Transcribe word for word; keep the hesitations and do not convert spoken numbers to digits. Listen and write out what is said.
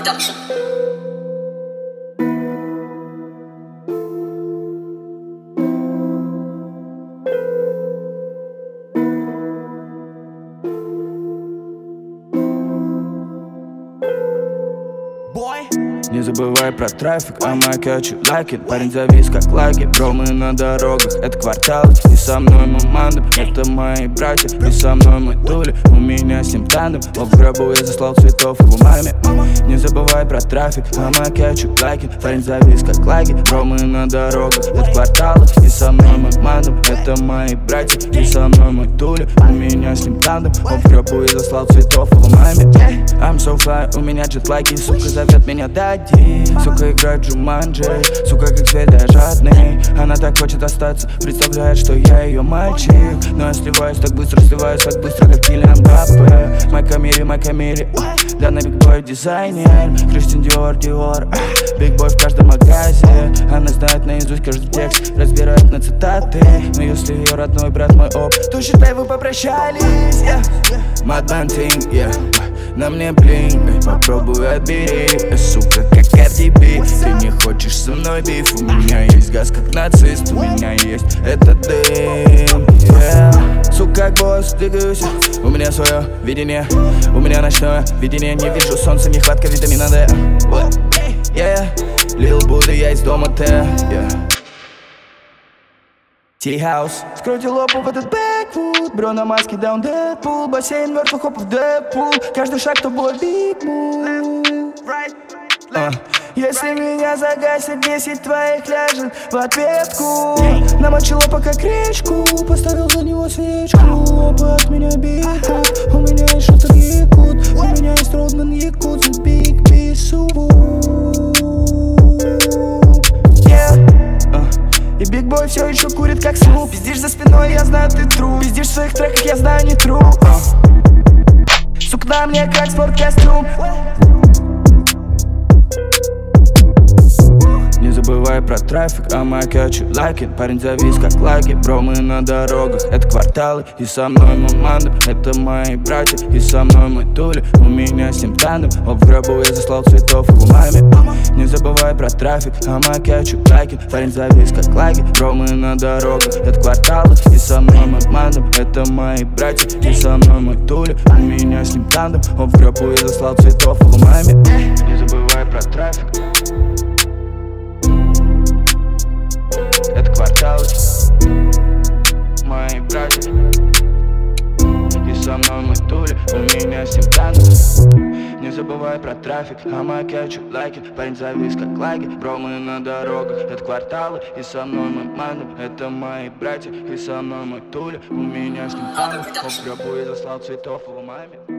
Production. Не забывай про трафик, а my catch you like it. Парень завис как лайки, бро, мы на дорогах, это кварталы. И со мной мой мандам, это мои братья. И со мной мой тули, у меня с ним тандем. Но в гробу я заслал цветов его маме. Не забывай про трафик, а my catch you like it. Парень завис как лайки, бро, мы на дорогах, это кварталы. И со мной мой мандам, это мои братья. И со мной мой тули, у меня с ним тандем. Но в гробу я заслал цветов его маме. I'm so fly, у меня джетлайки, сука зовет меня дади. Сука играет Джуманджи, сука как зверь, я жадный. Она так хочет остаться, представляет, что я ее мальчик. Но я сливаюсь так быстро, сливаюсь так быстро, как Киллиан Мбаппе. Май Камири, Май Камири, да на бигбой дизайнер. Кристиан Диор, Диор, бигбой в каждом магазе. Она знает наизусть каждый текст, разбирает на цитаты. Но если ее родной брат мой оп, то считай вы попрощались, yeah. Madman thing, yeah. На мне блин, эй, попробуй отбери, эй, сука, как Карди Би. Ты не хочешь со мной биф, у меня есть газ как нацист, у меня есть этот дым, yeah. Сука, как босс, двигаюсь, у меня свое видение, у меня ночное видение. Не вижу солнца, нехватка витамина Д, yeah. Лил Будда, я из дома Т, yeah. Ти-хаус. Скройте лопу в этот бэкфут, бро на маске даун Дэдпул. Бассейн мертвых хопов Дэдпул. Каждый шаг тобой биг мув. Если меня загасит, десять твоих ляжет в ответку. Намочил лопа как речку, поставил за него свечку. Опа от меня бикут, у меня есть шутер якут. У меня есть Родман якут, за биг бису. И Биг Бой все еще курит как Снуп. Пиздишь за спиной, я знаю, ты тру. Пиздишь в своих треках, я знаю, не тру. Сука на мне как спорткостюм. Не забывай про трафик, а my catch you like it. Парень завис как лайки, бро, мы на дорогах, это кварталы. И со мной мой мандам, это мои братья. И со мной мой тули, у меня с ним тандем. Оп, в гробу я заслал цветов его маме. Не забывай про трафик, а my catch you like it. Парень завис как лайки, бро, мы на дорогах, это кварталы. И со мной мой мандам, это мои братья. И со мной мой тули, у меня с ним тандем. Оп, в гробу я заслал цветов его маме. Не забывай про трафик, это кварталы, мои братья. И со мной мой тули, у меня с ним тандем. Не забывай про трафик, а my catch you like it. Парень завис как лайки, бро, мы на дорогах, это кварталы. И со мной мой мандам, это мои братья. И со мной мой тули, у меня с ним тандем. В гробу я заслал цветов его маме.